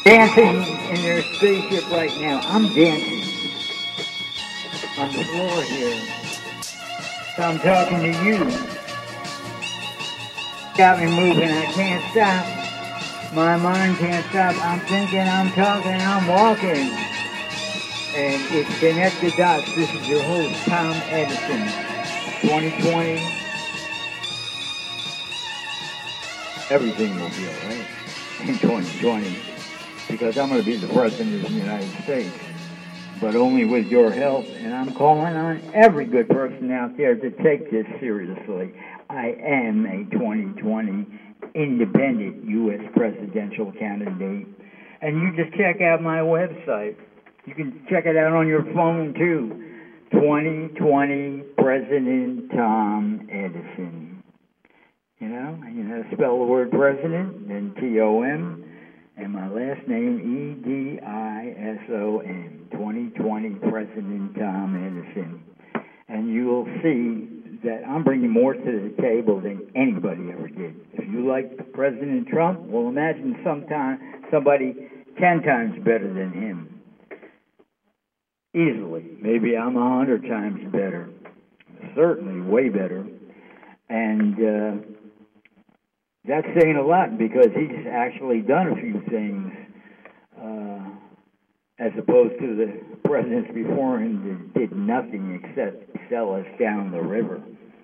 dancing in their spaceship right now. I'm dancing on the floor here. So I'm talking to you. Got me moving. I can't stop. My mind can't stop. I'm thinking, I'm talking, I'm walking. And it's Connect the Dots. This is your host, Tom Edison. 2020. Everything will be all right in 2020. Because I'm going to be the President of the United States. But only with your help. And I'm calling on every good person out there to take this seriously. I am a 2020 independent U.S. presidential candidate. And you just check out my website. You can check it out on your phone, too. 2020 President Tom Edison. You know how to spell the word president, then T-O-M. And my last name, E-D-I-S-O-N, 2020 President Tom Edison. And you will see that I'm bringing more to the table than anybody ever did. If you like President Trump, well, imagine somebody 10 times better than him. Easily. Maybe I'm 100 times better. Certainly way better. And that's saying a lot because he's actually done a few things as opposed to the presidents before him that did nothing except sell us down the river.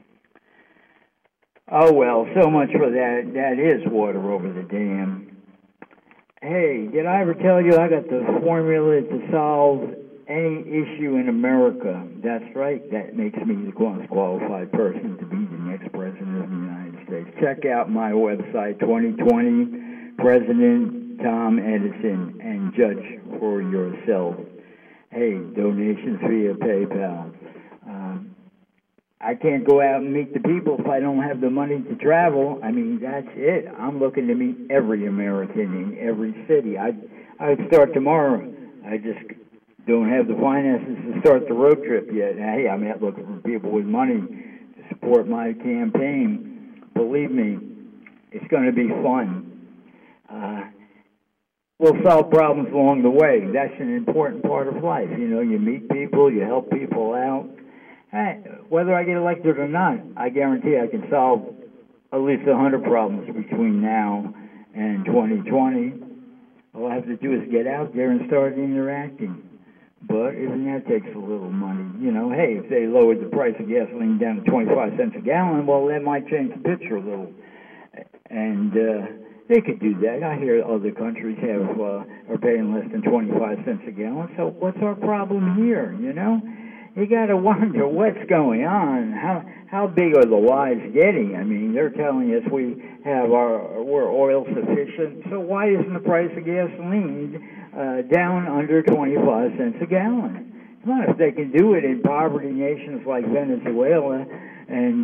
Oh, well, so much for that. That is water over the dam. Hey, did I ever tell you I got the formula to solve any issue in America? That's right. That makes me the most qualified person to be the next president of the United States. Check out my website, 2020 President Tom Edison, and judge for yourself. Hey, donations via PayPal. I can't go out and meet the people if I don't have the money to travel. I mean, that's it. I'm looking to meet every American in every city. I'd start tomorrow. I just don't have the finances to start the road trip yet. Hey, I'm not looking for people with money to support my campaign. Believe me, it's going to be fun. We'll solve problems along the way. That's an important part of life. You know, you meet people, you help people out. Hey, whether I get elected or not, I guarantee I can solve at least 100 problems between now and 2020. All I have to do is get out there and start interacting. But even that takes a little money. You know, hey, if they lowered the price of gasoline down to 25 cents a gallon, well, that might change the picture a little. And they could do that. I hear other countries are paying less than 25 cents a gallon. So what's our problem here, you know? You got to wonder what's going on. How big are the lies getting? I mean, they're telling us we're oil sufficient. So why isn't the price of gasoline down under 25 cents a gallon? Come on, if they can do it in poverty nations like Venezuela and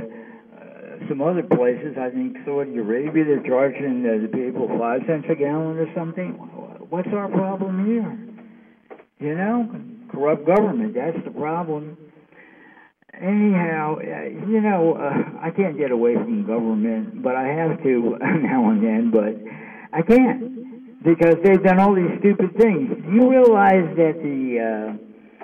some other places, I think Saudi Arabia, they're charging the people 5 cents a gallon or something. What's our problem here? You know, corrupt government, that's the problem. Anyhow, you know, I can't get away from government, but I have to now and then, but I can't because they've done all these stupid things. You realize that the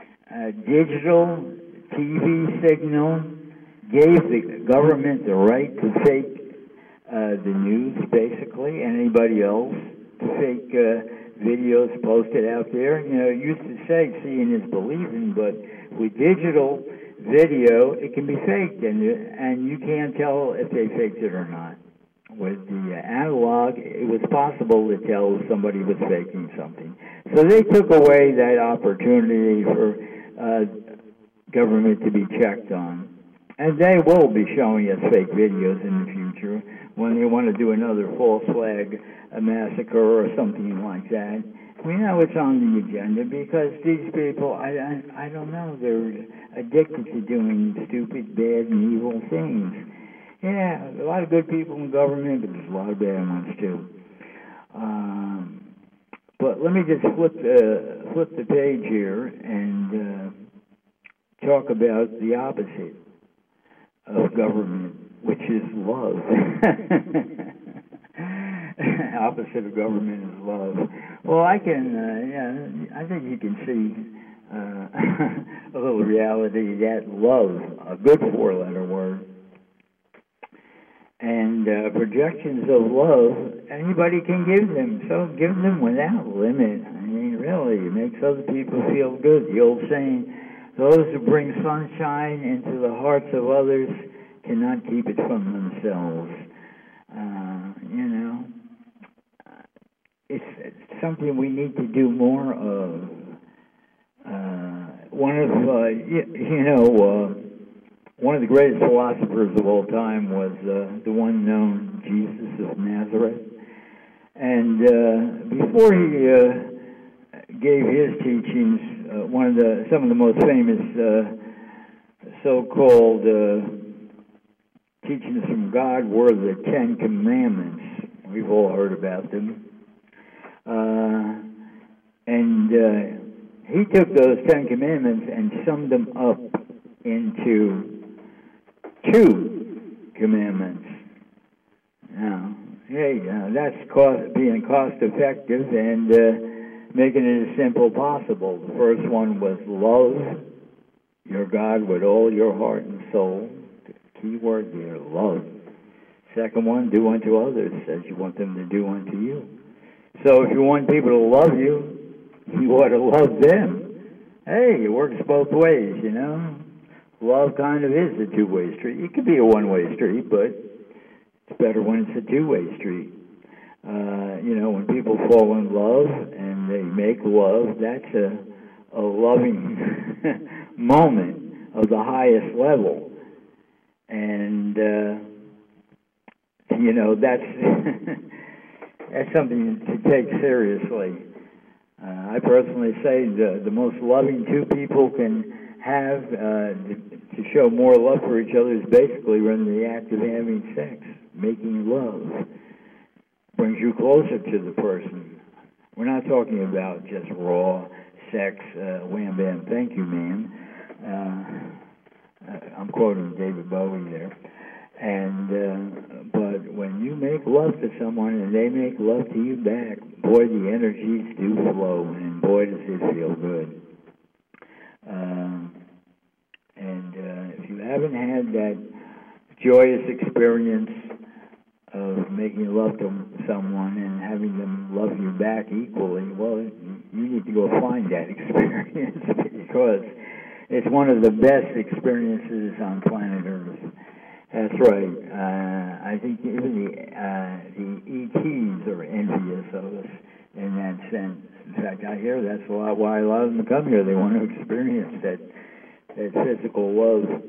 digital TV signal gave the government the right to fake the news, basically, and anybody else, to fake videos posted out there. You know, it used to say seeing is believing, but with digital video, it can be faked, and you can't tell if they faked it or not. With the analog, it was possible to tell if somebody was faking something. So they took away that opportunity for government to be checked on. And they will be showing us fake videos in the future when they want to do another false flag massacre or something like that. We know it's on the agenda because these people, I don't know, they're addicted to doing stupid, bad, and evil things. Yeah, a lot of good people in government, but there's a lot of bad ones too. But let me just flip the page here and talk about the opposite of government, which is love. opposite of government is love. Well, I think you can see a little reality that love, a good four-letter word, and projections of love, anybody can give them. So give them without limit. I mean, really, it makes other people feel good. The old saying, those who bring sunshine into the hearts of others cannot keep it from themselves. It's something we need to do more of. One of the greatest philosophers of all time was the one known Jesus of Nazareth. And before he gave his teachings, some of the most famous so-called teachings from God were the Ten Commandments. We've all heard about them. He took those Ten Commandments and summed them up into 2 commandments. Now, that's being cost-effective and making it as simple as possible. The first one was love your God with all your heart and soul. The key word there, love. Second one, do unto others as you want them to do unto you. So if you want people to love you, you ought to love them. Hey, it works both ways, Love kind of is a two-way street. It could be a one-way street, but it's better when it's a two-way street. When people fall in love and they make love, that's a loving moment of the highest level. And, that's something to take seriously. I personally say the most loving two people can have to show more love for each other is basically when the act of having sex, making love, brings you closer to the person. We're not talking about just raw sex, wham bam, thank you, ma'am. I'm quoting David Bowie there. But when you make love to someone and they make love to you back, boy, the energies do flow, and boy, does it feel good. If you haven't had that joyous experience of making love to someone and having them love you back equally, well, you need to go find that experience because it's one of the best experiences on planet Earth. That's right. I think even the ETs are envious of us in that sense. In fact, I hear that's why a lot of them come here. They want to experience that physical love.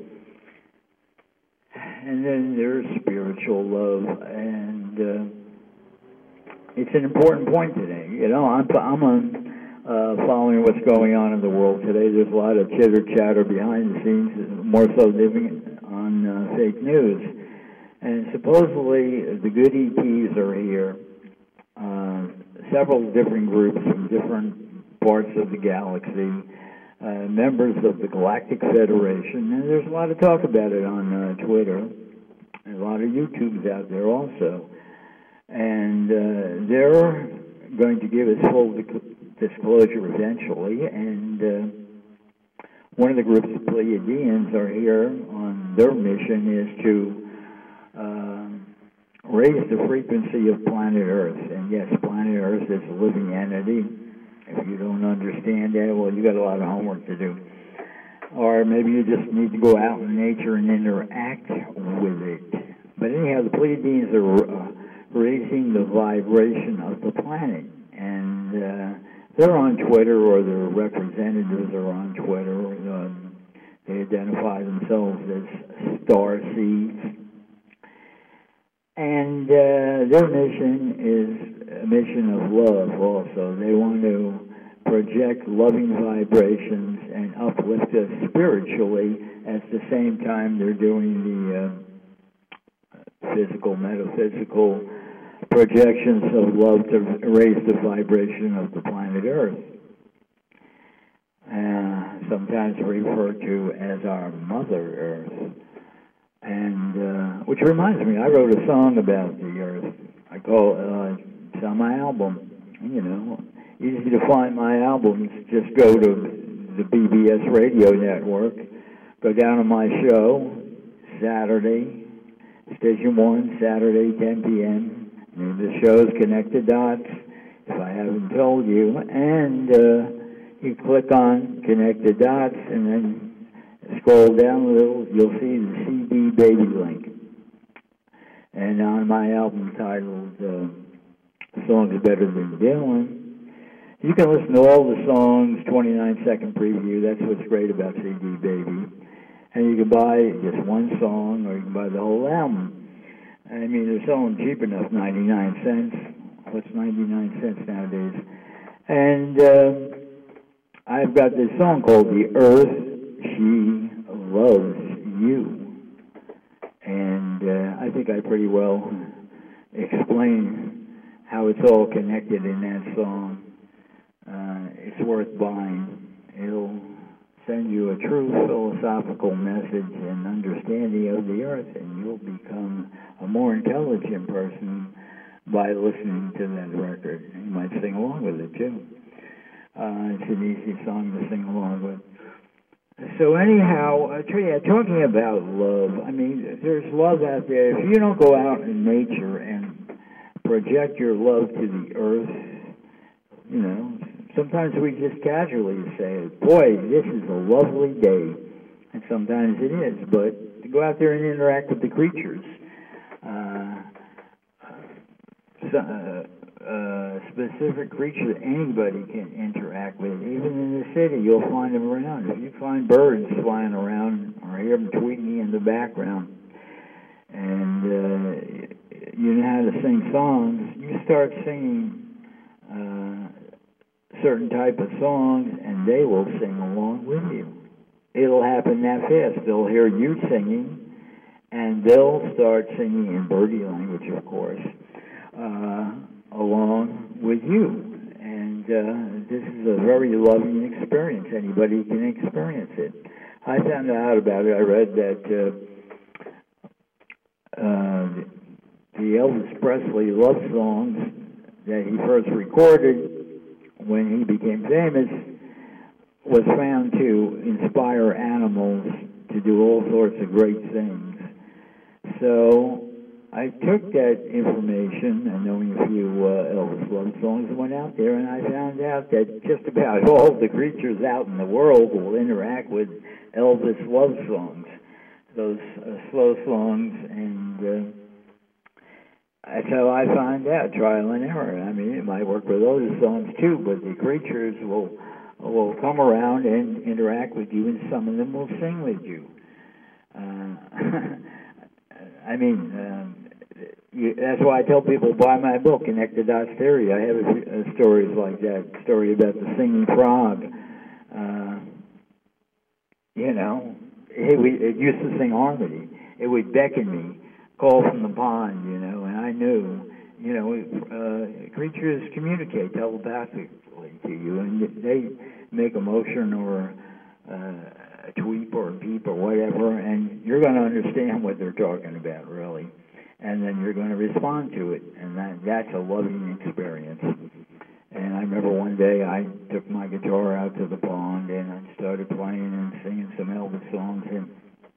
And then there's spiritual love, and it's an important point today. I'm following what's going on in the world today. There's a lot of chitter-chatter behind the scenes, more so living on fake news. And supposedly the good ETs are here, several different groups from different parts of the galaxy, members of the Galactic Federation, and there's a lot of talk about it on Twitter, and a lot of YouTubes out there also. And they're going to give us full disclosure eventually, and one of the groups, the Pleiadians, are here on their mission is to raise the frequency of planet Earth. And yes, planet Earth is a living entity. If you don't understand that, well, you got a lot of homework to do. Or maybe you just need to go out in nature and interact with it. But anyhow, the Pleiadians are raising the vibration of the planet. And they're on Twitter, or their representatives are on Twitter. They identify themselves as star seeds. And their mission is a mission of love also. They want to project loving vibrations and uplift us spiritually at the same time they're doing the physical, metaphysical projections of love to raise the vibration of the planet Earth. Sometimes referred to as our Mother Earth. And which reminds me, I wrote a song about the Earth. I call It's on my album. You know, easy to find my albums. Just go to the BBS radio network, go down to my show, Saturday, Station 1, Saturday, 10 p.m. And the show's Connect the Dots, if I haven't told you. And you click on Connect the Dots, and then scroll down a little, you'll see the CD Baby link. And on my album titled Songs Better Than Dylan, you can listen to all the songs, 29-second preview. That's what's great about CD Baby. And you can buy just one song, or you can buy the whole album. I mean, they're selling cheap enough, 99 cents. What's 99 cents nowadays? And I've got this song called The Earth, She Loves You. And I think I pretty well explain how it's all connected in that song. It's worth buying. It'll send you a true philosophical message and understanding of the earth, and you'll become a more intelligent person by listening to that record. You might sing along with it, too. It's an easy song to sing along with. So anyhow, talking about love, I mean, there's love out there. If you don't go out in nature and project your love to the earth, you know, sometimes we just casually say, boy, this is a lovely day. And sometimes it is, but to go out there and interact with the creatures, specific creature that anybody can interact with. Even in the city, you'll find them around. If you find birds flying around or hear them tweeting in the background, and you know how to sing songs, you start singing certain type of songs, and they will sing along with you. It'll happen that fast. They'll hear you singing, and they'll start singing in birdie language, of course, along with you. And this is a very loving experience. Anybody can experience it. I found out about it. I read that the Elvis Presley love songs that he first recorded when he became famous was found to inspire animals to do all sorts of great things. So I took that information and knowing a few Elvis love songs and went out there, and I found out that just about all the creatures out in the world will interact with Elvis love songs, those slow songs, and that's how I find out, trial and error. I mean, it might work with other songs too, but the creatures will come around and interact with you, and some of them will sing with you. I mean, that's why I tell people, buy my book, Connect the Dots Theory. I have stories like that, story about the singing frog. You know, it used to sing harmony. It would beckon me, call from the pond, you know, and I knew, you know, creatures communicate telepathically to you, and they make a motion or a tweet or a peep or whatever, and you're going to understand what they're talking about, really, and then you're going to respond to it, and that's a loving experience. And I remember one day I took my guitar out to the pond, and I started playing and singing some Elvis songs, and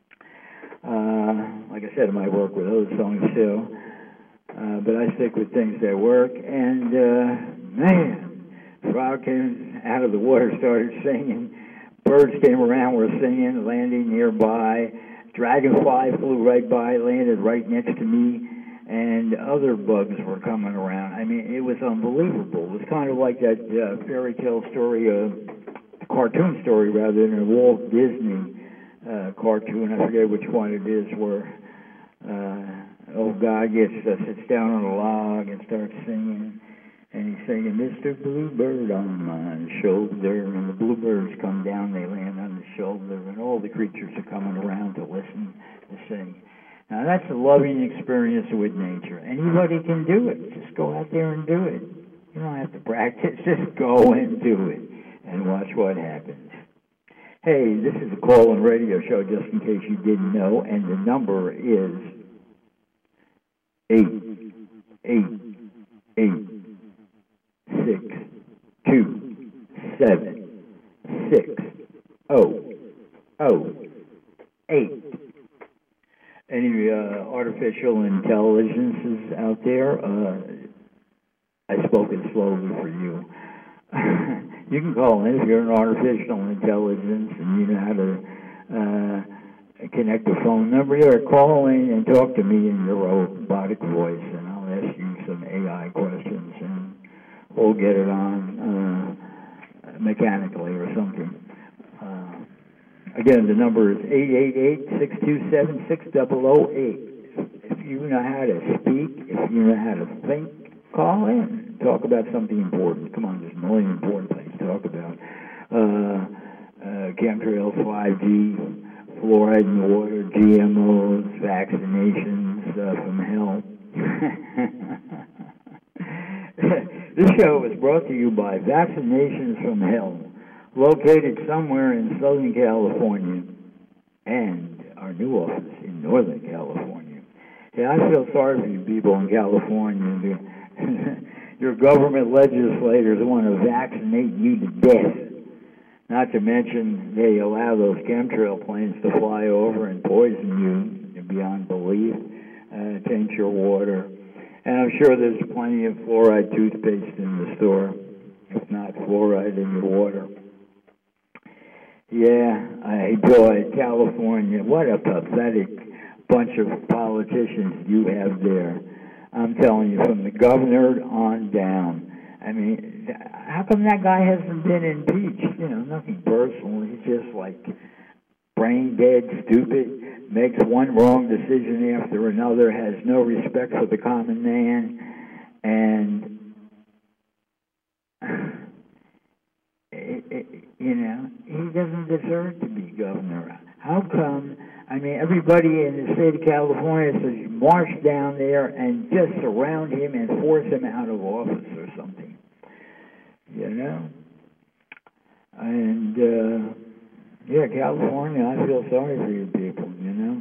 like I said, it might work with those songs too, but I stick with things that work. And man, frog came out of the water, started singing. Birds came around, were singing, landing nearby. Dragonfly flew right by, landed right next to me, and other bugs were coming around. I mean, it was unbelievable. It was kind of like that fairy tale story, cartoon story rather than a Walt Disney cartoon. I forget which one it is, where old guy sits down on a log and starts singing, and he's singing, Mr. Bluebird on my shoulder, and the bluebirds come down, they land on the shoulder, and all the creatures are coming around to listen to sing. Now, that's a loving experience with nature. Anybody can do it. Just go out there and do it. You don't have to practice. Just go and do it and watch what happens. Hey, this is a call-in radio show, just in case you didn't know, and the number is 888 627-600-8. Any artificial intelligences out there? I spoke it slowly for you. You can call in if you're an artificial intelligence and you know how to connect a phone number. Call in and talk to me in your robotic voice, and I'll ask you some AI questions, and we'll get it on mechanically or something. Again, the number is 888-627-6008. If you know how to speak, if you know how to think, call in. Talk about something important. Come on, there's a million important things to talk about. Chemtrails, 5G, fluoride in the water, GMOs, vaccinations from hell. This show is brought to you by Vaccinations from Hell, located somewhere in Southern California, and our new office in Northern California. Yeah, I feel sorry for you people in California. Your government legislators want to vaccinate you to death. Not to mention, they allow those chemtrail planes to fly over and poison you beyond belief, taint your water. And I'm sure there's plenty of fluoride toothpaste in the store, if not fluoride in your water. Yeah, boy, California, what a pathetic bunch of politicians you have there. I'm telling you, from the governor on down. I mean, how come that guy hasn't been impeached? You know, nothing personal. He's just like brain dead, stupid, makes one wrong decision after another, has no respect for the common man, and you know, he doesn't deserve to be governor. How come? I mean, everybody in the state of California says march down there and just surround him and force him out of office or something. You know? And, yeah, California, I feel sorry for you people, you know?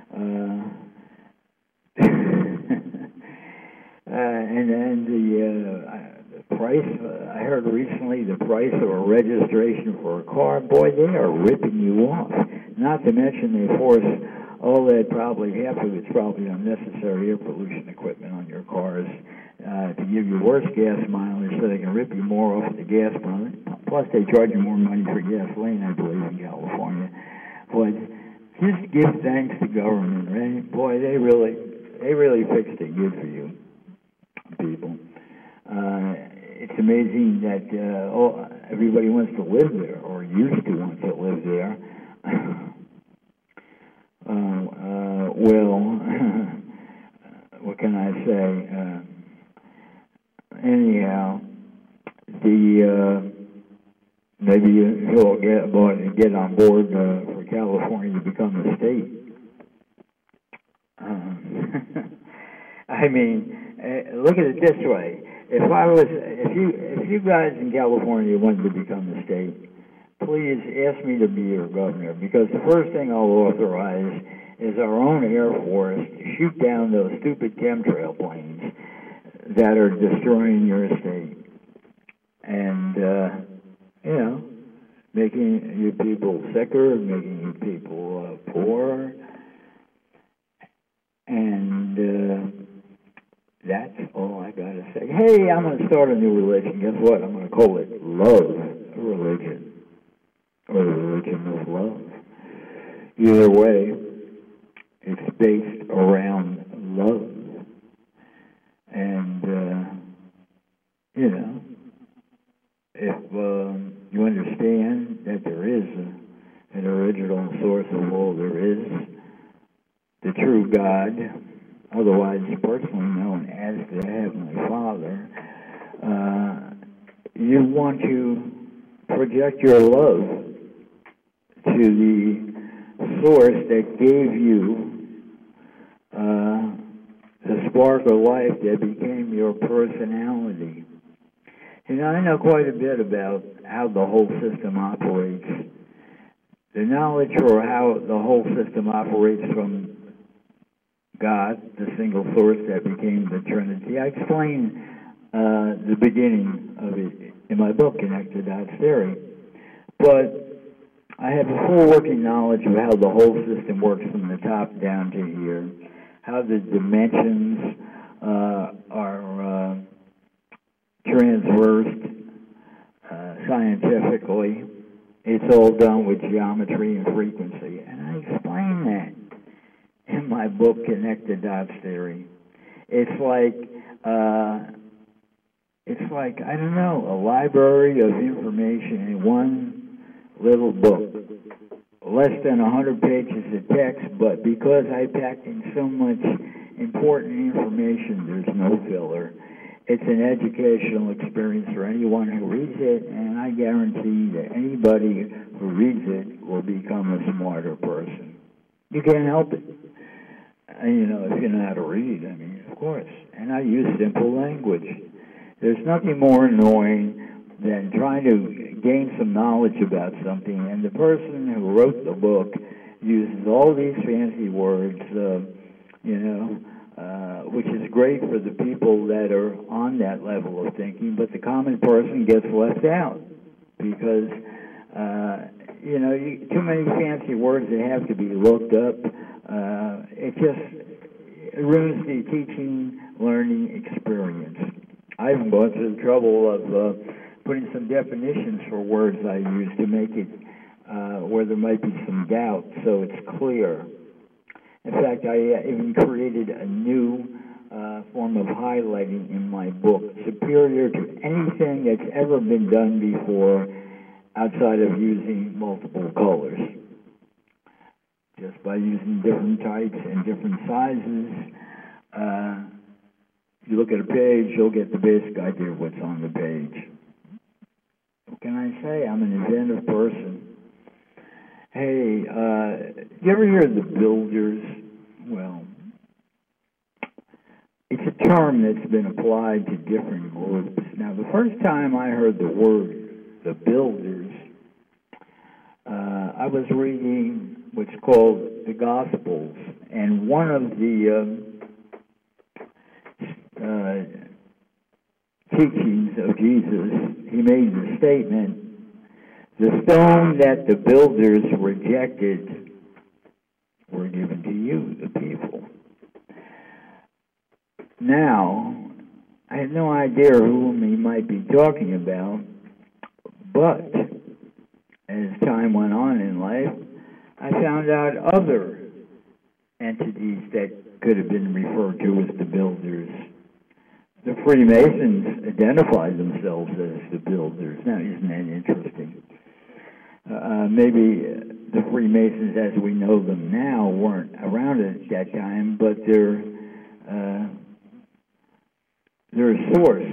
And the price, I heard recently the price of a registration for a car, boy, they are ripping you off. Not to mention they force all that, probably half of it's probably unnecessary air pollution equipment on your cars to give you worse gas mileage so they can rip you more off the gas mileage. Plus they charge you more money for gasoline, I believe, in California. But just give thanks to government, right? Boy, they really fixed it good for you people. It's amazing that everybody wants to live there, or used to want to live there. Well, what can I say? Anyhow, maybe you'll get on board for California to become a state. I mean, look at it this way: if you guys in California wanted to become a state, please ask me to be your governor, because the first thing I'll authorize is our own Air Force to shoot down those stupid chemtrail planes that are destroying your state and, you know, making you people sicker, making you people poorer, and that's all I got to say. Hey, I'm going to start a new religion. Guess what? I'm going to call it Love Religion, or the religion of love. Either way, it's based around love. And, you know, if you understand that there is an original source of all there is, the true God, otherwise personally known as the Heavenly Father, you want to project your love to the source that gave you the spark of life that became your personality. You know, I know quite a bit about how the whole system operates. The knowledge for how the whole system operates from God, the single source that became the Trinity. I explain the beginning of it in my book, Connected Dots Theory. But I have a full working knowledge of how the whole system works from the top down to here, how the dimensions are transversed scientifically. It's all done with geometry and frequency. And I explain that in my book, Connected Dots Theory. It's like, I don't know, a library of information in one little book. Less than 100 pages of text, but because I packed in so much important information, there's no filler. It's an educational experience for anyone who reads it, and I guarantee that anybody who reads it will become a smarter person. You can't help it. You know, if you know how to read, I mean, of course. And I use simple language. There's nothing more annoying than trying to gain some knowledge about something, and the person who wrote the book uses all these fancy words, which is great for the people that are on that level of thinking, but the common person gets left out because, too many fancy words that have to be looked up. It just ruins the teaching, learning experience. I even gone through the trouble of putting some definitions for words I use to make it where there might be some doubt so it's clear. In fact, I even created a new form of highlighting in my book, superior to anything that's ever been done before outside of using multiple colors. Just by using different types and different sizes, you look at a page, you'll get the basic idea of what's on the page. What can I say? I'm an inventive person. Hey, you ever hear of the builders? Well, it's a term that's been applied to different groups. Now, the first time I heard the word, the builders, I was reading what's called the Gospels, and one of the teachings of Jesus, he made the statement, the stone that the builders rejected were given to you, the people. Now, I had no idea whom he might be talking about, but as time went on in life, I found out other entities that could have been referred to as the builders. The Freemasons identify themselves as the builders. Now, isn't that interesting? Maybe the Freemasons, as we know them now, weren't around at that time, but their source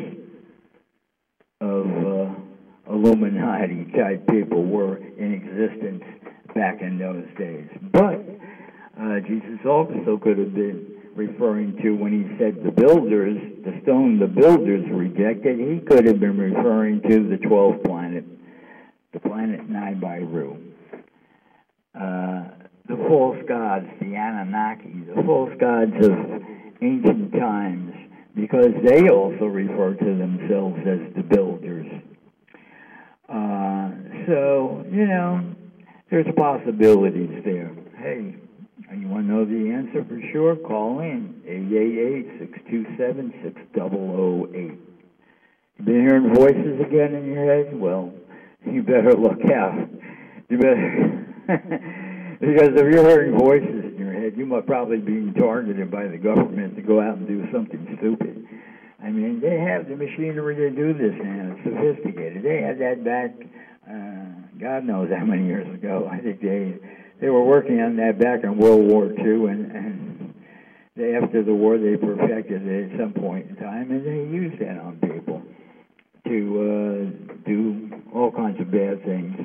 of Illuminati-type people were in existence back in those days. But Jesus also could have been referring to, when he said the builders, the stone the builders rejected, he could have been referring to the 12th planet, the planet Nibiru. The false gods, the Anunnaki, the false gods of ancient times, because they also refer to themselves as the builders. So, there's possibilities there. Hey, you want to know the answer for sure? Call in, 888-627-6008. You been hearing voices again in your head? Well, you better look out. You better, because if you're hearing voices in your head, you might probably be targeted by the government to go out and do something stupid. I mean, they have the machinery to do this now. It's sophisticated. They had that back, God knows how many years ago. I think they were working on that back in World War II, and after the war they perfected it at some point in time, and they used that on people to do all kinds of bad things.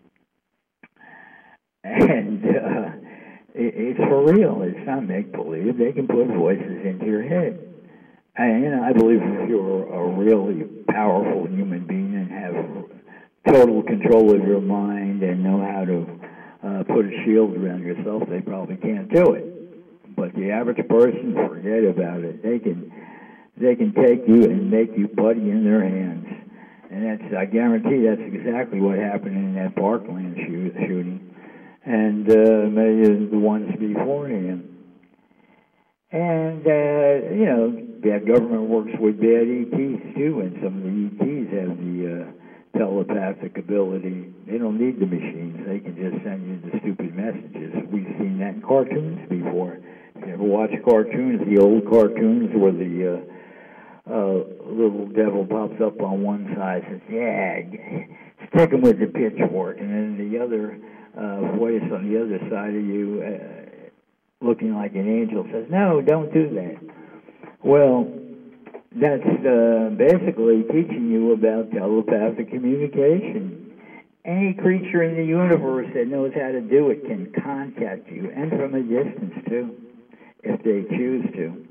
And it's for real. It's not make-believe. They can put voices into your head. I believe if you're a really powerful human being and have total control of your mind and know how to put a shield around yourself, they probably can't do it. But the average person, forget about it. They can they can take you and make you putty in their hands. And I guarantee that's exactly what happened in that Parkland shooting, and many of the ones beforehand. And, bad government works with bad ETs, too, and some of the ETs have the telepathic ability. They don't need the machines. They can just send you the stupid messages. We've seen that in cartoons before. If you ever watch cartoons, the old cartoons where the little devil pops up on one side and says, yeah, stick him with the pitchfork, and then the other voice on the other side of you looking like an angel says, no, don't do that. Well, that's basically teaching you about telepathic communication. Any creature in the universe that knows how to do it can contact you, and from a distance, too, if they choose to.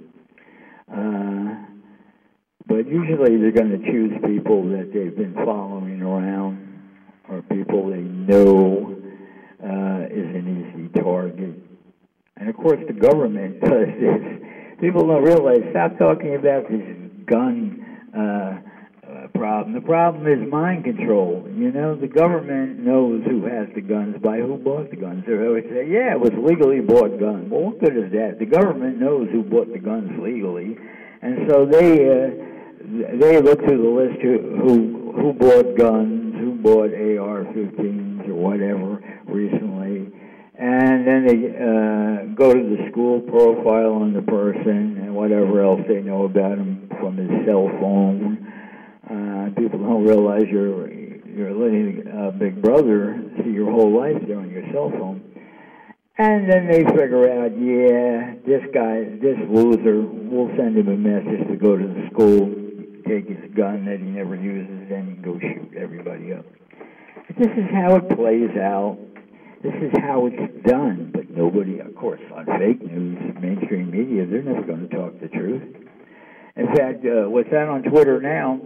But usually they're going to choose people that they've been following around, or people they know is an easy target. And, of course, the government does this. People don't realize, stop talking about this gun problem. The problem is mind control. You know, the government knows who has the guns by who bought the guns. They always say, yeah, it was legally bought gun. Well, what good is that? The government knows who bought the guns legally, and so they look through the list who bought guns, who bought AR-15s or whatever recently, and then they go to the school profile on the person and whatever else they know about him from his cell phone. People don't realize you're letting Big Brother see your whole life there on your cell phone. And then they figure out, yeah, this guy, this loser, we'll send him a message to go to the school, take his gun that he never uses, and go shoot everybody up. This is how it plays out. This is how it's done. But nobody, of course, on fake news, mainstream media, they're never going to talk the truth. In fact, what's that on Twitter now?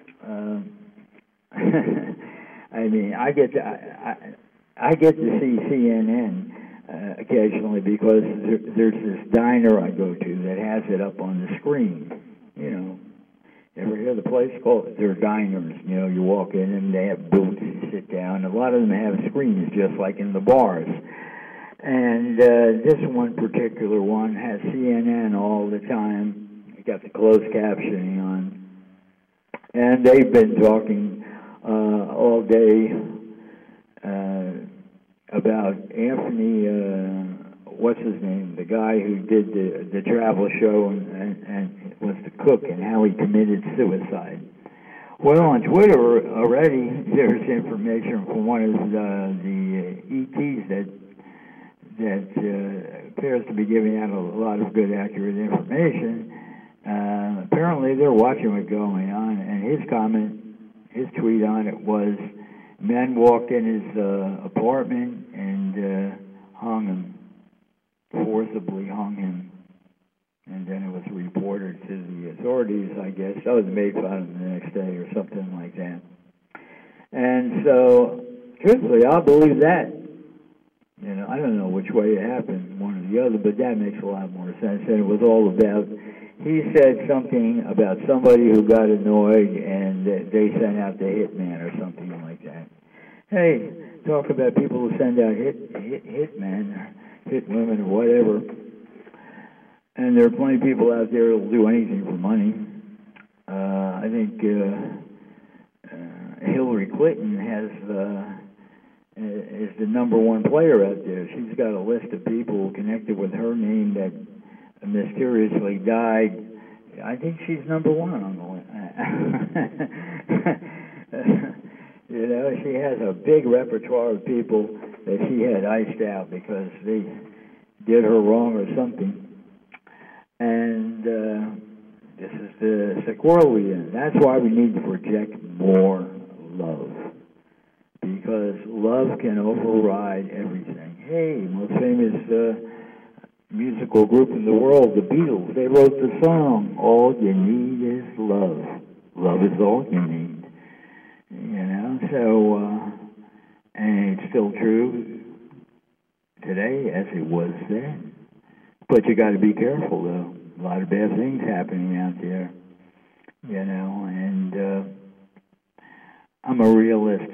I mean, I get to see CNN occasionally because there's this diner I go to that has it up on the screen. You know, you ever hear the place called? They're diners. You know, you walk in and they have booths. You sit down. A lot of them have screens, just like in the bars. And this one particular one has CNN all the time. They got the closed captioning on. And they've been talking all day about Anthony, what's his name, the guy who did the travel show and was the cook, and how he committed suicide. Well, on Twitter already, there's information from one of the ETs that appears to be giving out a lot of good, accurate information. Apparently they're watching what's going on, and his tweet on it was, men walked in his apartment and hung him, forcibly hung him, and then it was reported to the authorities, I guess. I was made fun of the next day or something like that. And so, truthfully, I'll believe that. You know, I don't know which way it happened, one or the other, but that makes a lot more sense. And it was all about, he said something about somebody who got annoyed and they sent out the hitman or something like that. Hey, talk about people who send out hitmen, or hit women or whatever. And there are plenty of people out there who will do anything for money. I think Hillary Clinton is the number one player out there. She's got a list of people connected with her name that mysteriously died. I think she's number one on the list. You know, she has a big repertoire of people that she had iced out because they did her wrong or something. And this is the sick world we're in. That's why we need to project more love. Because love can override everything. Hey, most famous musical group in the world, the Beatles, they wrote the song, all you need is love. Love is all you need. You know, so, and it's still true today as it was then. But you got to be careful, though. A lot of bad things happening out there. you know, and I'm a realist.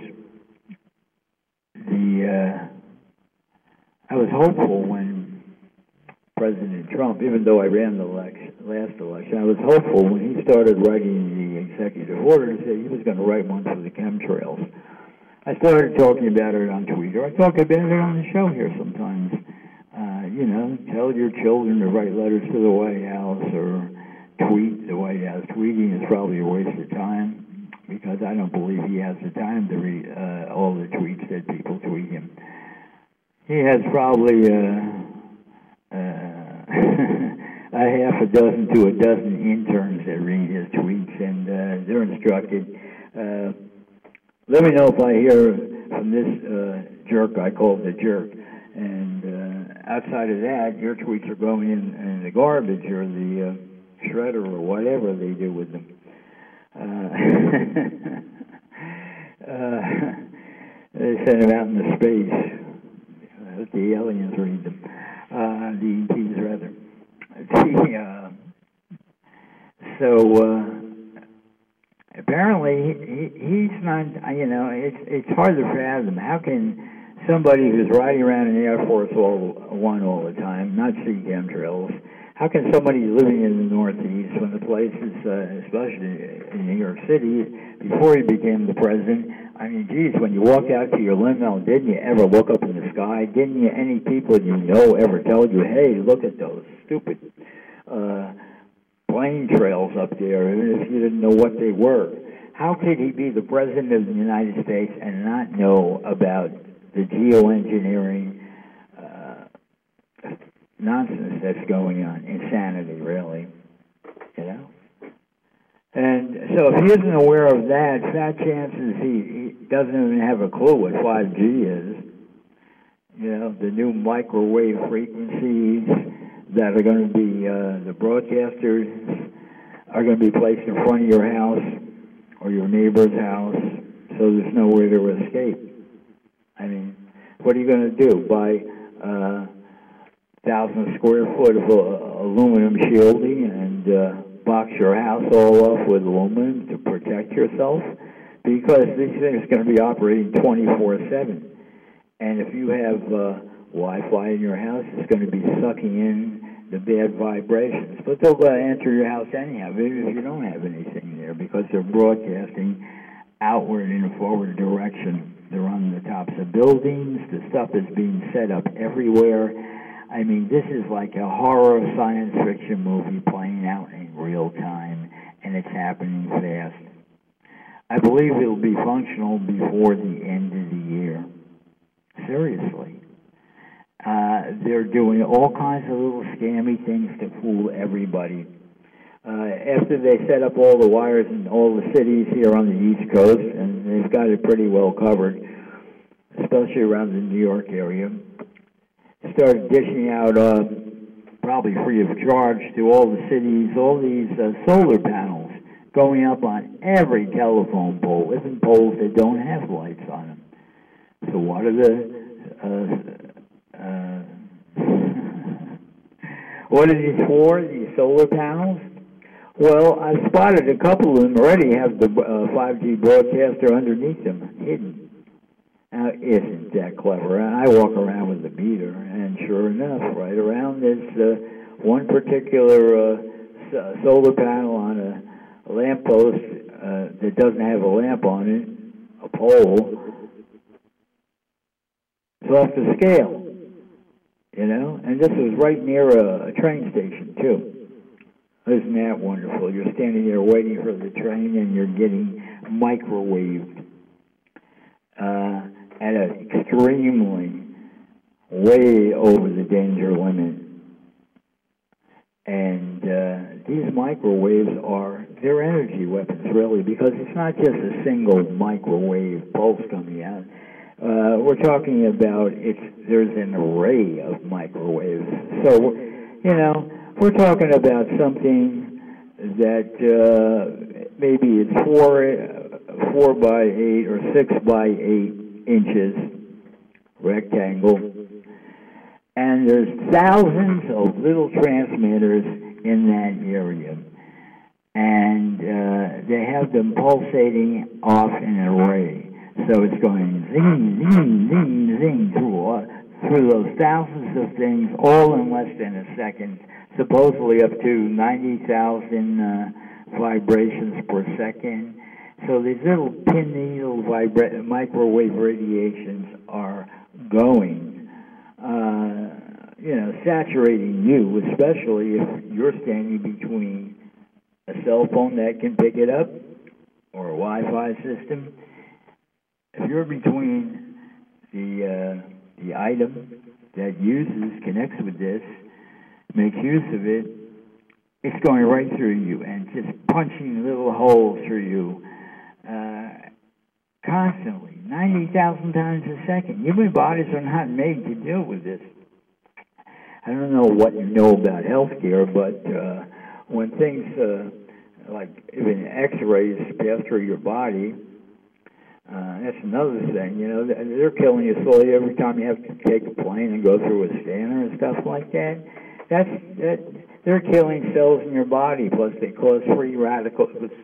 I was hopeful when President Trump, even though I ran the last election, I was hopeful when he started writing the executive orders that he was going to write one for the chemtrails. I started talking about it on Twitter. I talk about it on the show here sometimes. You know, tell your children to write letters to the White House or tweet the White House. Tweeting is probably a waste of time because I don't believe he has the time to read all the tweets that people tweet him. He has probably a half a dozen to a dozen interns that read his tweets, and they're instructed. Let me know if I hear from this jerk I called the jerk. And outside of that, your tweets are going in the garbage or the shredder or whatever they do with them. They send them out into space. Let the aliens read them. The ETs, rather. Apparently, he's not, you know, it's hard to fathom. How can somebody who's riding around in Air Force One all the time not see chemtrails? How can somebody living in the Northeast, when the places, especially in New York City, before he became the president, I mean, geez, when you walk out to your limo, didn't you ever look up in the sky? Didn't you, any people you know ever tell you, hey, look at those stupid plane trails up there, even if you didn't know what they were? How could he be the president of the United States and not know about the geoengineering nonsense that's going on? Insanity, really, you know? And so if he isn't aware of that, fat chances he doesn't even have a clue what 5G is. You know, the new microwave frequencies that are going to be, the broadcasters are going to be placed in front of your house or your neighbor's house, so there's nowhere to escape. I mean, what are you going to do? Buy 1,000 square foot of aluminum shielding and box your house all off with aluminum to protect yourself? Because these things are going to be operating 24/7. And if you have Wi-Fi in your house, it's going to be sucking in the bad vibrations. But they'll enter your house anyhow, even if you don't have anything there, because they're broadcasting outward in a forward direction. They're on the tops of buildings. The stuff is being set up everywhere. I mean, this is like a horror science fiction movie playing out in real time, and it's happening fast. I believe it'll be functional before the end of the year. Seriously. They're doing all kinds of little scammy things to fool everybody. After they set up all the wires in all the cities here on the East Coast, and they've got it pretty well covered, especially around the New York area, started dishing out, probably free of charge to all the cities, all these solar panels going up on every telephone pole, even poles that don't have lights on them. So what are what are these for, these solar panels? Well, I've spotted a couple of them already have the 5G broadcaster underneath them, hidden. Now, isn't that clever? And I walk around with the meter, and sure enough, right around this one particular solar panel on a lamppost that doesn't have a lamp on it, a pole, it's off the scale, you know? And this was right near a train station, too. Isn't that wonderful? You're standing there waiting for the train, and you're getting microwaved at an extremely way over the danger limit. And these microwaves they're energy weapons, really, because it's not just a single microwave pulse coming out. We're talking about there's an array of microwaves. So, you know, we're talking about something that maybe it's 4 by 8 or 6 by 8 inches rectangle, and there's thousands of little transmitters in that area. and they have them pulsating off in an array. So it's going zing, zing, zing, zing through those thousands of things, all in less than a second, supposedly up to 90,000 vibrations per second. So these little pin needle microwave radiations are going, saturating you, especially if you're standing between a cell phone that can pick it up or a Wi-Fi system. If you're between the item that connects with this, makes use of it, it's going right through you and just punching little holes through you constantly, 90,000 times a second. Human bodies are not made to deal with this. I don't know what you know about healthcare, but when things like even X-rays pass through your body, that's another thing. They're killing you slowly every time you have to take a plane and go through a scanner and stuff like that. They're killing cells in your body. Plus, they cause free radical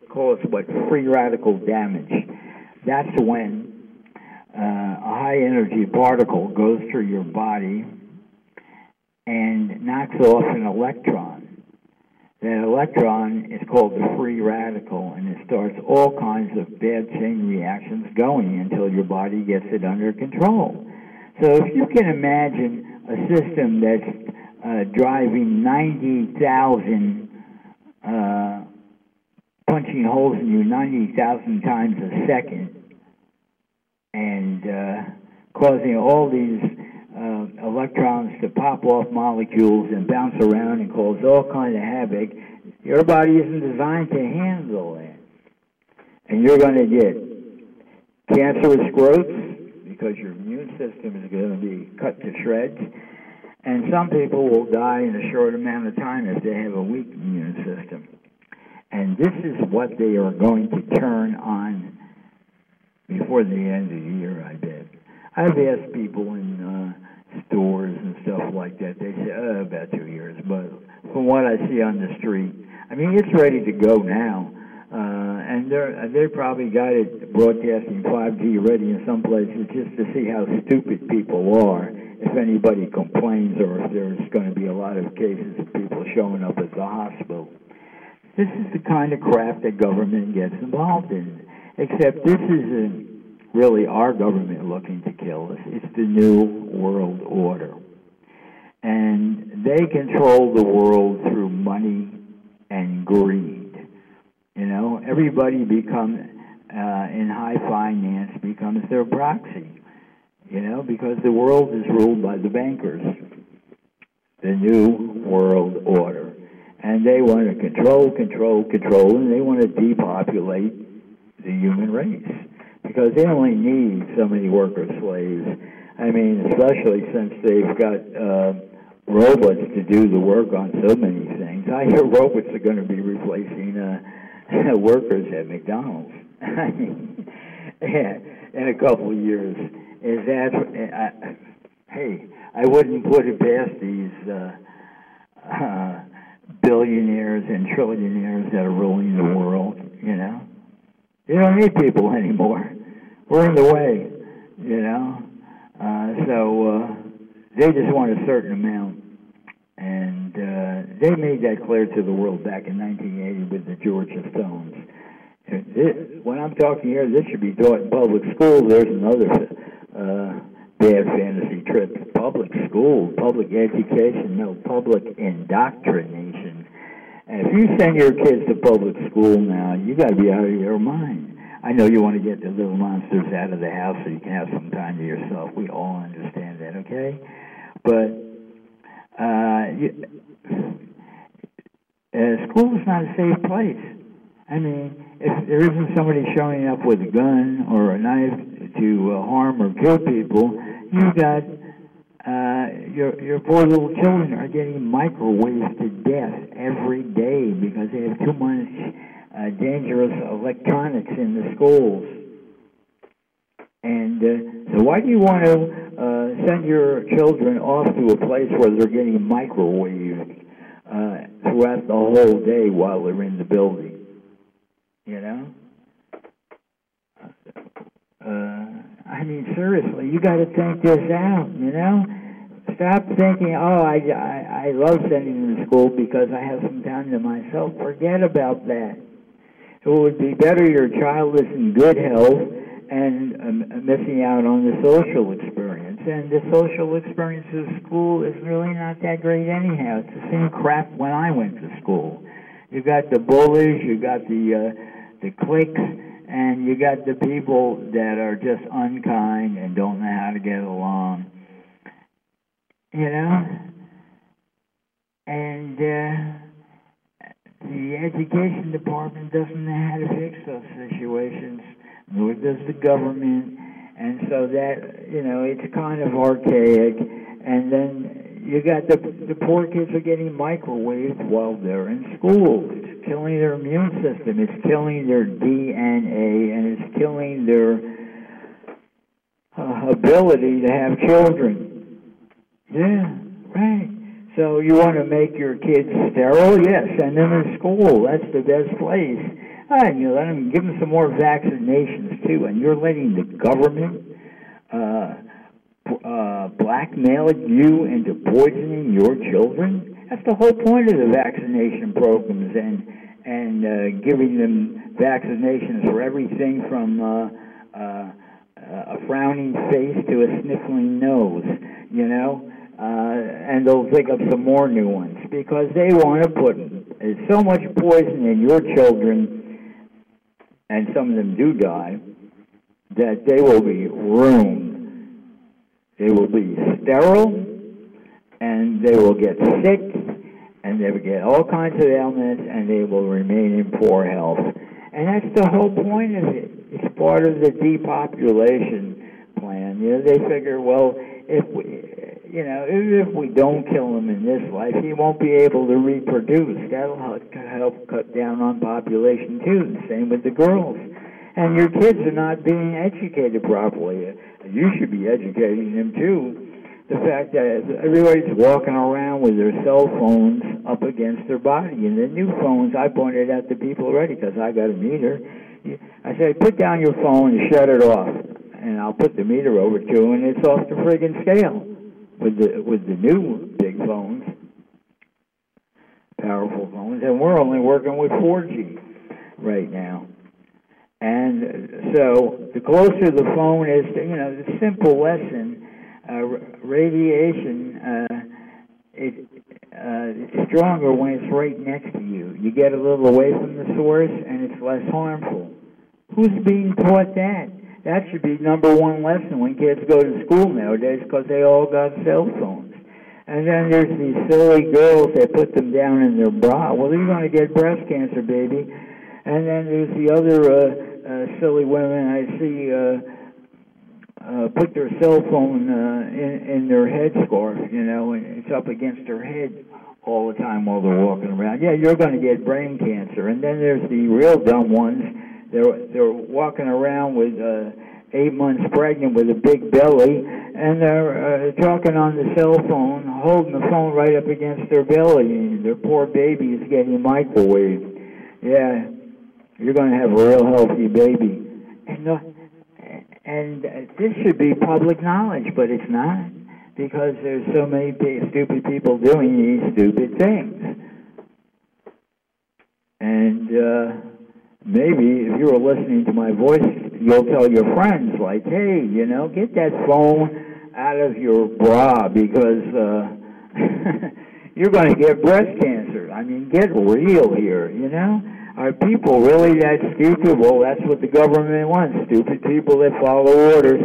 damage. That's when a high energy particle goes through your body and knocks off an electron. That electron is called the free radical, and it starts all kinds of bad chain reactions going until your body gets it under control. So if you can imagine a system that's driving 90,000, punching holes in you 90,000 times a second, and causing all these electrons to pop off molecules and bounce around and cause all kind of havoc, your body isn't designed to handle that. And you're going to get cancerous growths because your immune system is going to be cut to shreds. And some people will die in a short amount of time if they have a weak immune system. And this is what they are going to turn on before the end of the year, I bet. I've asked people in stores and stuff like that. They say, about 2 years. But from what I see on the street, I mean, it's ready to go now. And they probably got it broadcasting 5G ready in some places just to see how stupid people are, if anybody complains or if there's going to be a lot of cases of people showing up at the hospital. This is the kind of crap that government gets involved in. Except this isn't really our government looking to kill us. It's the New World Order. And they control the world through money and greed. Everybody becomes, in high finance, becomes their proxy. Because the world is ruled by the bankers. The New World Order. And they want to control, and they want to depopulate the human race. Because they only need so many worker slaves. I mean, especially since they've got robots to do the work on so many things. I hear robots are going to be replacing workers at McDonald's. I mean, in a couple of years. I wouldn't put it past these billionaires and trillionaires that are ruling the world, You don't need people anymore. We're in the way, So they just want a certain amount. And they made that clear to the world back in 1980 with the Georgia Stones. When I'm talking here, this should be taught in public schools. There's another bad fantasy trip. Public school, public education, no, public indoctrination. And if you send your kids to public school now, you got to be out of your mind. I know you want to get the little monsters out of the house so you can have some time to yourself. We all understand that, okay? But school is not a safe place. I mean, if there isn't somebody showing up with a gun or a knife to harm or kill people, you've got your poor little children are getting microwaved to death every day because they have too much dangerous electronics in the schools. And so why do you want to send your children off to a place where they're getting microwaved throughout the whole day while they're in the building? you know? I mean, seriously, you got to think this out, you know? Stop thinking, oh, I love sending them to school because I have some time to myself. Forget about that. It would be better your child is in good health and missing out on the social experience. And the social experience of school is really not that great anyhow. It's the same crap when I went to school. You got the bullies, you got the cliques, and you got the people that are just unkind and don't know how to get along. You know? And the education department doesn't know how to fix those situations, nor does the government. And so that, you know, it's kind of archaic. And then you got the poor kids are getting microwaved while they're in school. It's killing their immune system. It's killing their DNA, and it's killing their ability to have children. Yeah, right. So you want to make your kids sterile? Yes, send them to school. That's the best place. And you let them, give them some more vaccinations too. And you're letting the government blackmail you into poisoning your children. That's the whole point of the vaccination programs and giving them vaccinations for everything from a frowning face to a sniffling nose. You know. And they'll think of some more new ones because they want to put so much poison in your children, and some of them do die, that they will be ruined. They will be sterile, and they will get sick, and they will get all kinds of ailments, and they will remain in poor health. And that's the whole point of it. It's part of the depopulation plan. You know, they figure, well, if we don't kill him in this life, he won't be able to reproduce. That'll help cut down on population too. The same with the girls. And your kids are not being educated properly. You should be educating them too. The fact that everybody's walking around with their cell phones up against their body. And the new phones, I pointed out to people already because I got a meter. I said, put down your phone and shut it off. And I'll put the meter over to you, and it's off the friggin' scale. With the new big phones, powerful phones, and we're only working with 4G right now. And so the closer the phone is to, you know, the simple lesson, radiation, it's stronger when it's right next to you. You get a little away from the source, and it's less harmful. Who's being taught that? That should be number one lesson when kids go to school nowadays because they all got cell phones. And then there's these silly girls that put them down in their bra. Well, you're going to get breast cancer, baby. And then there's the other silly women I see put their cell phone in their headscarf, you know, and it's up against their head all the time while they're walking around. Yeah, you're going to get brain cancer. And then there's the real dumb ones. They're walking around with 8 months pregnant with a big belly, and they're talking on the cell phone, holding the phone right up against their belly, and their poor baby is getting microwaved. Yeah, you're going to have a real healthy baby. And this should be public knowledge, but it's not, because there's so many stupid people doing these stupid things. And maybe if you were listening to my voice, you'll tell your friends, like, hey, you know, get that phone out of your bra because you're going to get breast cancer. I mean, get real here, you know? Are people really that stupid? Well, that's what the government wants, stupid people that follow orders.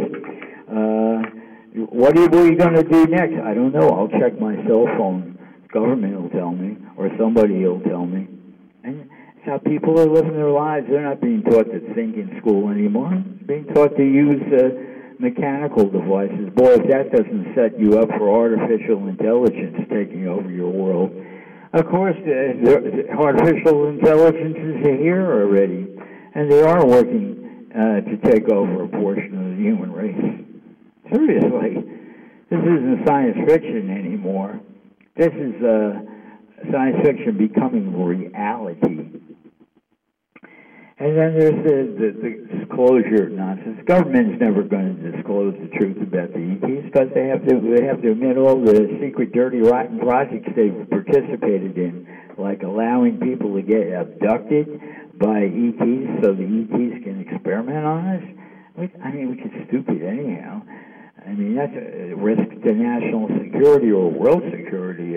What are we going to do next? I don't know. I'll check my cell phone. The government will tell me, or somebody will tell me. And that's how people are living their lives. They're not being taught to think in school anymore. They're being taught to use mechanical devices. Boy, if that doesn't set you up for artificial intelligence taking over your world. Of course, artificial intelligence is here already, and they are working to take over a portion of the human race. Seriously, this isn't science fiction anymore. This is science fiction becoming reality. And then there's the disclosure nonsense. Government's never going to disclose the truth about the ETs because they have to admit all the secret, dirty, rotten projects they've participated in, like allowing people to get abducted by ETs so the ETs can experiment on us. Which is stupid anyhow. I mean, that's a risk to national security or world security.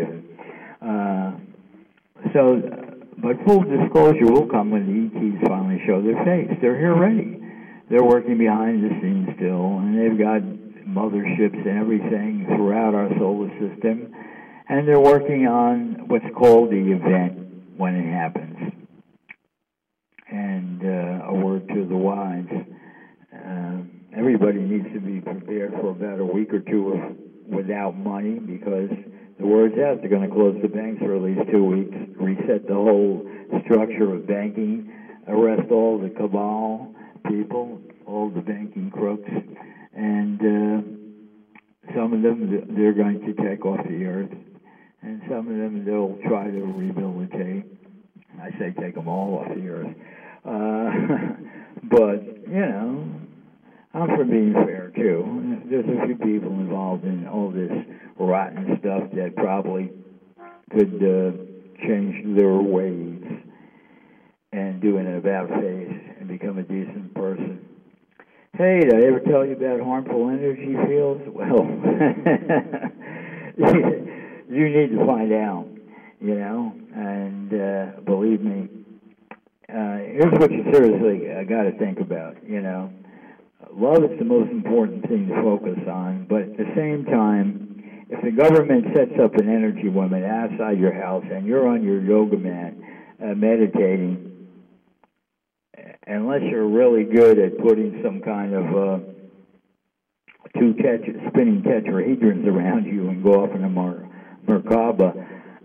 But full disclosure will come when the ETs finally show their face. They're here already. They're working behind the scenes still, and they've got motherships and everything throughout our solar system, and they're working on what's called the event when it happens. And a word to the wise. Everybody needs to be prepared for about a week or two without money because the word's out they're going to close the banks for at least 2 weeks, reset the whole structure of banking, arrest all the cabal people, all the banking crooks, and some of them they're going to take off the earth, and some of them they'll try to rehabilitate. I say take them all off the earth. But, I'm for being fair, too. There's a few people involved in all this rotten stuff that probably could change their ways and do an about-face and become a decent person. Hey, did I ever tell you about harmful energy fields? Well, you need to find out, and believe me, here's what you seriously got to think about, Love is the most important thing to focus on, but at the same time, if the government sets up an energy woman outside your house and you're on your yoga mat meditating, unless you're really good at putting some kind of spinning tetrahedrons around you and go off on a Merkaba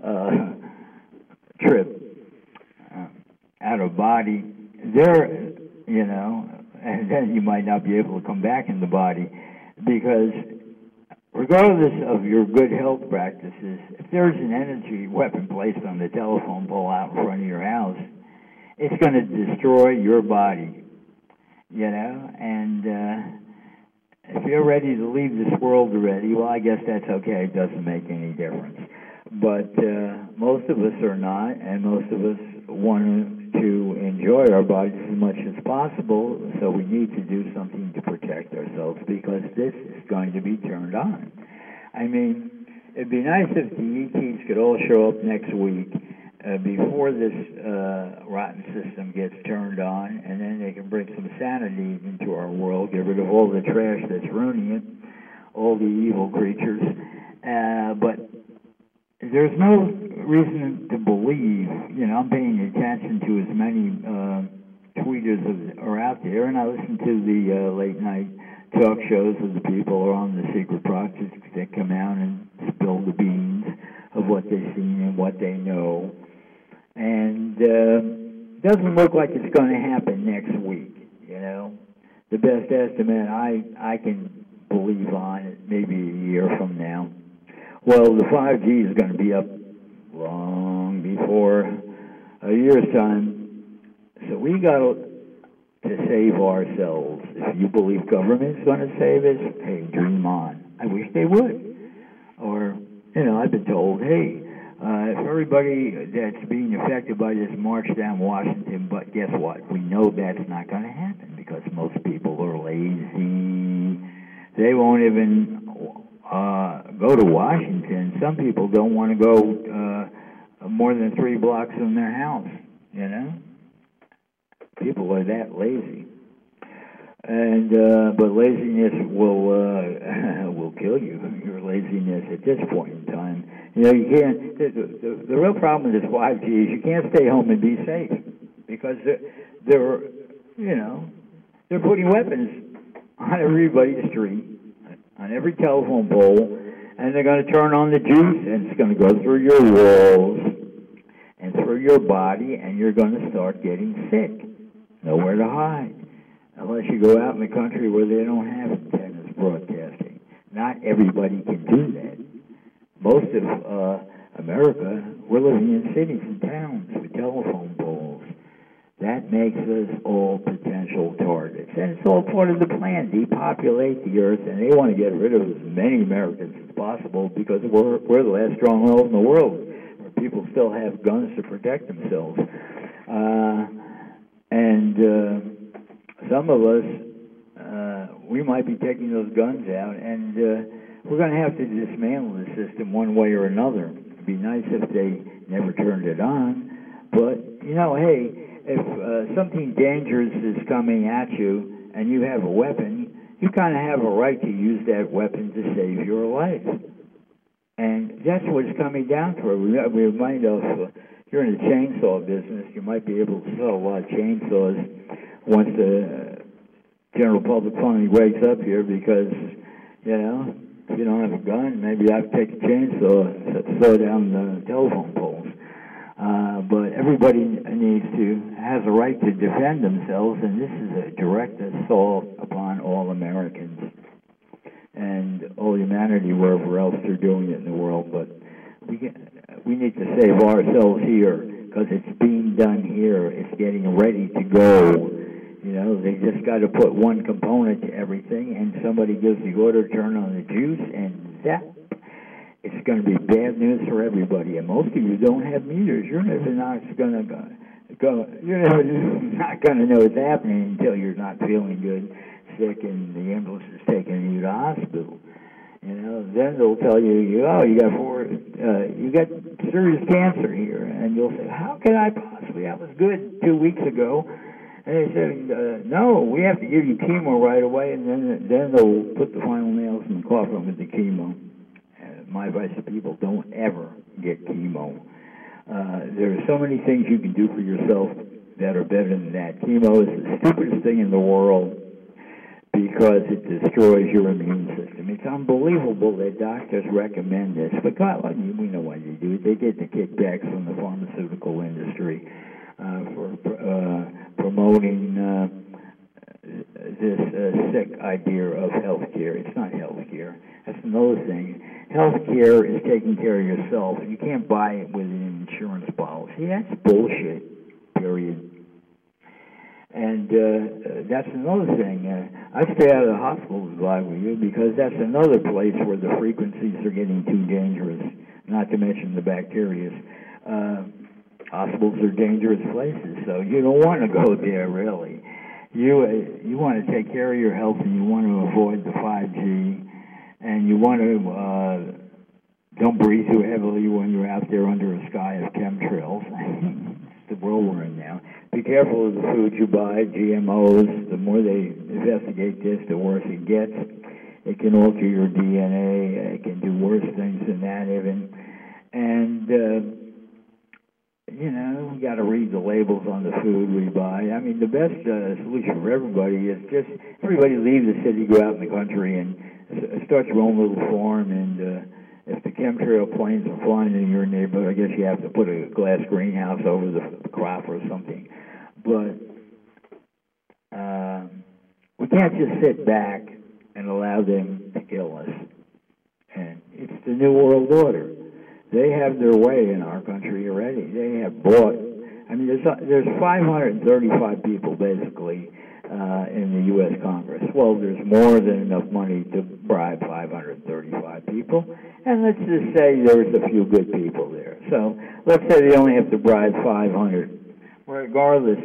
trip out of body, and then you might not be able to come back in the body because regardless of your good health practices, if there's an energy weapon placed on the telephone pole out in front of your house, it's going to destroy your body, and if you're ready to leave this world already, well, I guess that's okay. It doesn't make any difference. But most of us are not, and most of us want to enjoy our bodies as much as possible, so we need to do something to protect ourselves because this is going to be turned on. I mean, it'd be nice if the ETs could all show up next week before this rotten system gets turned on, and then they can bring some sanity into our world, get rid of all the trash that's ruining it, all the evil creatures. But there's no reason to believe, I'm paying attention to as many tweeters as are out there, and I listen to the late night talk shows of the people who are on the secret projects that come out and spill the beans of what they've seen and what they know. And it doesn't look like it's going to happen next week, The best estimate I can believe on it, maybe a year from now. Well, the 5G is going to be up long before a year's time. So we got to save ourselves. If you believe government's going to save us, hey, dream on. I wish they would. Or, I've been told, hey, if everybody that's being affected by this march down Washington, but guess what? We know that's not going to happen because most people are lazy. They won't even go to Washington. Some people don't want to go more than 3 blocks from their house, People are that lazy. And but laziness will kill you. Your laziness at this point in time. You can't. The real problem with this 5G is you can't stay home and be safe because they're putting weapons on everybody's street, on every telephone pole, and they're going to turn on the juice, and it's going to go through your walls and through your body, and you're going to start getting sick. Nowhere to hide, unless you go out in the country where they don't have antennas broadcasting. Not everybody can do that. Most of America, we're living in cities and towns with telephone poles. That that makes us all potential targets. And it's all part of the plan, depopulate the earth, and they want to get rid of as many Americans as possible because we're the last stronghold in the world where people still have guns to protect themselves. Some of us, we might be taking those guns out, and we're going to have to dismantle the system one way or another. It'd be nice if they never turned it on, but, you know, hey, if something dangerous is coming at you and you have a weapon, you kind of have a right to use that weapon to save your life. And that's what it's coming down to. We remind of, if you're in the chainsaw business, you might be able to sell a lot of chainsaws once the general public finally wakes up here because, you know, if you don't have a gun, maybe I have to take a chainsaw and slow down the telephone poles. But everybody has a right to defend themselves, and this is a direct assault upon all Americans and all humanity wherever else they're doing it in the world. But we need to save ourselves here because it's being done here. It's getting ready to go. You know, they just got to put one component to everything, and somebody gives the order to turn on the juice, and zap. It's going to be bad news for everybody. And most of you don't have meters. You're never not going to go. You're never not going to know what's happening until you're not feeling good, sick, and the ambulance is taking you to the hospital. You know, then they'll tell you, you got serious cancer here, and you'll say, how could I possibly? I was good 2 weeks ago. And they said, no, we have to give you chemo right away, and then they'll put the final nails in the coffin with the chemo. My advice to people, don't ever get chemo. There are so many things you can do for yourself that are better than that. Chemo is the stupidest thing in the world because it destroys your immune system. It's unbelievable that doctors recommend this. But God, we know why they do it. They get the kickbacks from the pharmaceutical industry for promoting this sick idea of health care. It's not health care. That's another thing. Health care is taking care of yourself. You can't buy it with an insurance policy. That's bullshit, period. And that's another thing. I stay out of the hospitals if I were you because that's another place where the frequencies are getting too dangerous, not to mention the bacteria. Hospitals are dangerous places, so you don't want to go there, really. You want to take care of your health, and you want to avoid the 5G, and you want to don't breathe too heavily when you're out there under a sky of chemtrails. It's the world we're in now. Be careful of the food you buy, GMOs. The more they investigate this, the worse it gets. It can alter your DNA. It can do worse things than that even. And you know, we got to read the labels on the food we buy. I mean, the best solution for everybody is just everybody leave the city, go out in the country, and start your own little farm. And if the chemtrail planes are flying in your neighborhood, I guess you have to put a glass greenhouse over the crop or something. But we can't just sit back and allow them to kill us. And it's the New World Order. They have their way in our country already. They have bought. I mean, there's 535 people basically in the U.S. Congress. Well, there's more than enough money to bribe 535 people, and let's just say there's a few good people there. So let's say they only have to bribe 500. Regardless,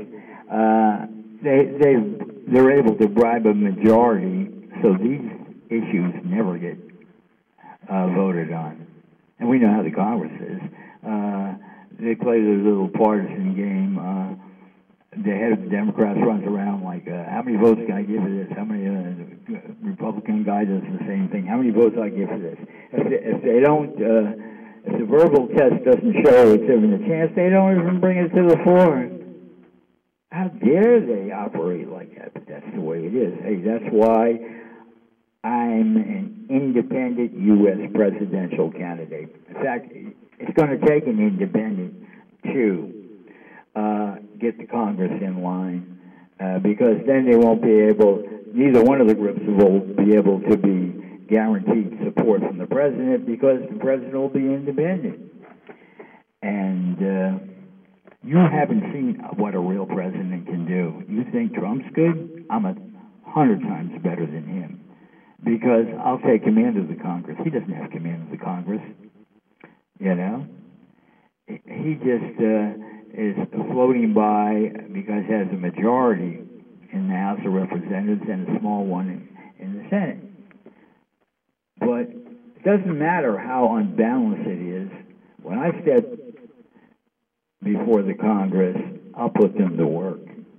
they're able to bribe a majority, so these issues never get voted on. And we know how the Congress is. They play their little partisan game. The head of the Democrats runs around like, how many votes can I give for this? How many Republican guy does the same thing? How many votes I give for this? If they don't, if the verbal test doesn't show it's even a chance, they don't even bring it to the floor. How dare they operate like that? But that's the way it is. Hey, that's why I'm an independent U.S. presidential candidate. In fact, it's going to take an independent to get the Congress in line because then they won't be able, neither one of the groups will be able to be guaranteed support from the president because the president will be independent. And You haven't seen what a real president can do. You think Trump's good? I'm 100 times better than him. Because I'll take command of the Congress. He doesn't have command of the Congress. You know? He just is floating by because he has a majority in the House of Representatives and a small one in the Senate. But it doesn't matter how unbalanced it is. When I step before the Congress, I'll put them to work.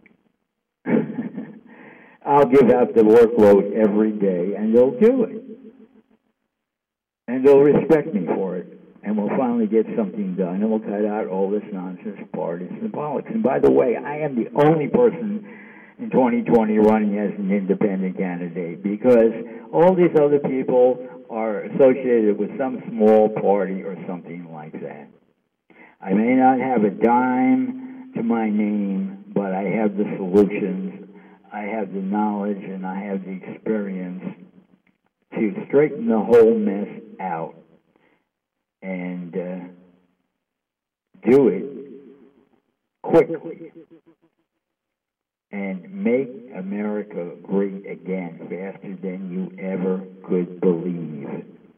I'll give out the workload every day, and they'll do it. And they'll respect me for it. And we'll finally get something done, and we'll cut out all this nonsense, parties, and politics. And by the way, I am the only person in 2020 running as an independent candidate because all these other people are associated with some small party or something like that. I may not have a dime to my name, but I have the solutions, I have the knowledge, and I have the experience to straighten the whole mess out and do it quickly and make America great again faster than you ever could believe.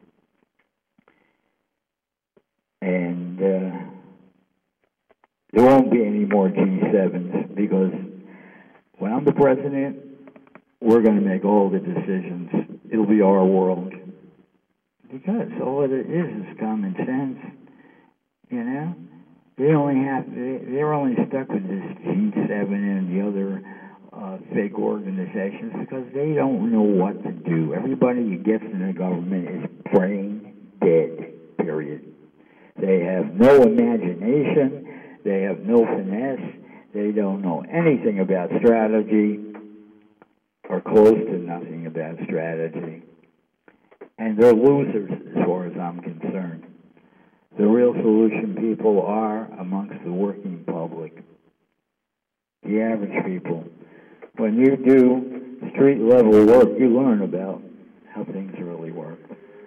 And there won't be any more G7s because when I'm the president, we're going to make all the decisions. It'll be our world. Because all it is common sense, you know? They're only stuck with this G7 and the other fake organizations because they don't know what to do. Everybody who gets in the government is brain dead, period. They have no imagination. They have no finesse. They don't know anything about strategy or close to nothing about strategy. And they're losers as far as I'm concerned. The real solution people are amongst the working public, the average people. When you do street-level work, you learn about how things really work.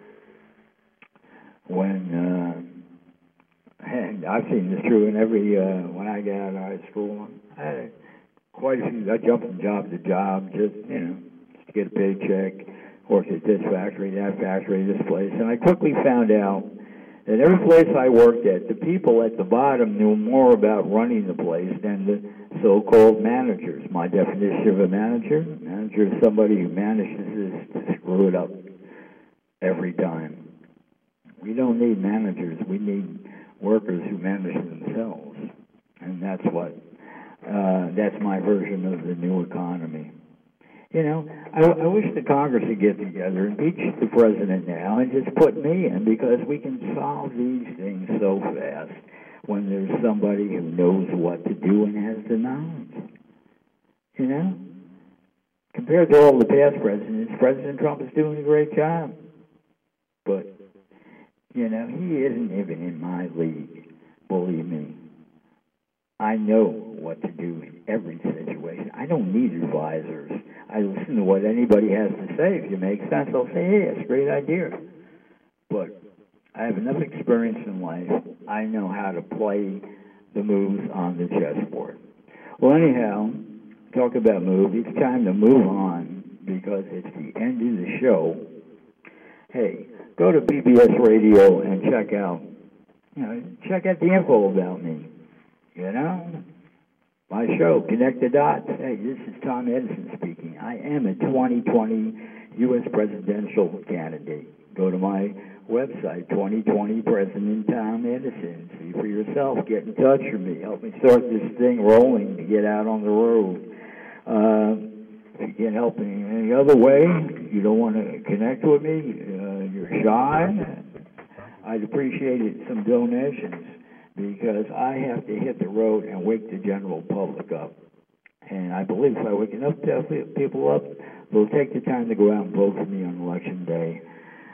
And I've seen this true in every, when I got out of high school, I had quite a few, I jumped from job to job, just to get a paycheck, worked at this factory, that factory, this place, and I quickly found out that every place I worked at, the people at the bottom knew more about running the place than the so-called managers. My definition of a manager is somebody who manages to screw it up every time. We don't need managers. We need workers who manage themselves. And that's my version of the new economy. You know, I wish the Congress would get together, impeach the president now, and just put me in, because we can solve these things so fast when there's somebody who knows what to do and has the knowledge. You know? Compared to all the past presidents, President Trump is doing a great job. But, you know, he isn't even in my league, believe me. I know what to do in every situation. I don't need advisors. I listen to what anybody has to say. If it makes sense, I'll say, hey, that's a great idea. But I have enough experience in life. I know how to play the moves on the chessboard. Well, anyhow, talk about move. It's time to move on because it's the end of the show. Hey, go to BBS Radio and check out the info about me. You know, my show, Connect the Dots. Hey, this is Tom Edison speaking. I am a 2020 U.S. presidential candidate. Go to my website, 2020 President Tom Edison. See for yourself. Get in touch with me. Help me start this thing rolling to get out on the road. If you can't help me any other way, you don't want to connect with me, you're shy, I'd appreciate some donations, because I have to hit the road and wake the general public up. And I believe if I wake enough people up, they'll take the time to go out and vote for me on Election Day.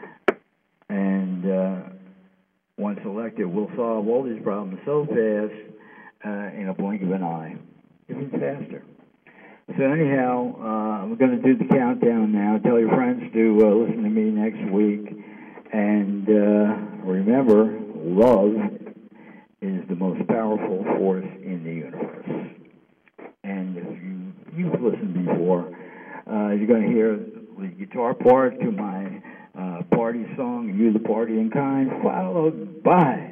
And once elected, we'll solve all these problems so fast in a blink of an eye, even faster. So anyhow, we're going to do the countdown now. Tell your friends to listen to me next week. And remember, love is the most powerful force in the universe. And if you've listened before, you're going to hear the guitar part to my party song, You the Party in Kind, followed by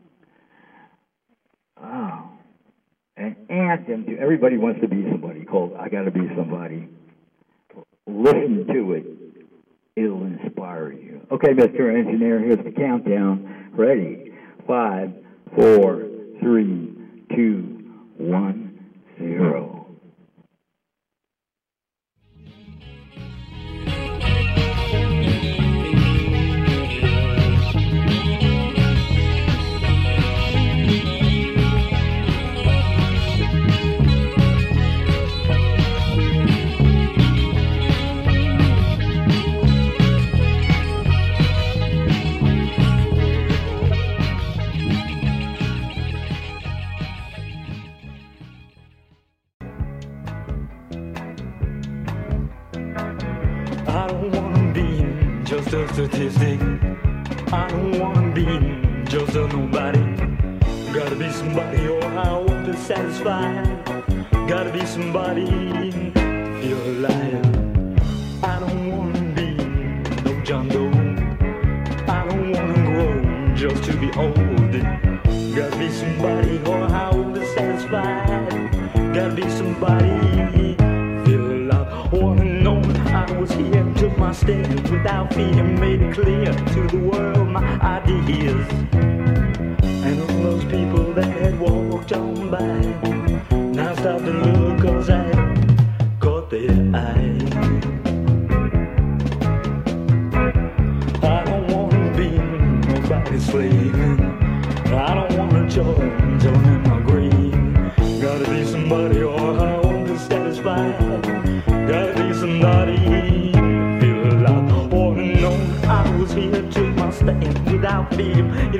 an anthem to everybody wants to be somebody called I Gotta Be Somebody. Listen to it. It'll inspire you. Okay, Mr. Engineer, here's the countdown. Ready? 5, 4, 3, 2, 1, 0. I don't wanna be just a statistic. I don't wanna be just a nobody. Gotta be somebody or I won't be satisfied. Gotta be somebody to feel alive. I don't wanna be no John Doe. I don't wanna grow just to be old. Gotta be somebody or I won't be satisfied. Gotta be somebody feel alive. Wanna know I was here, took my stand without fear, made it clear to the world my ideas. And all those people that had walked on by now stop to look, cause I caught their eye. I don't wanna be nobody's slave. I don't wanna join in my grave. Gotta be somebody or I won't be satisfied. Gotta be somebody feel alive. Wanna know I was here, took my stand without fear,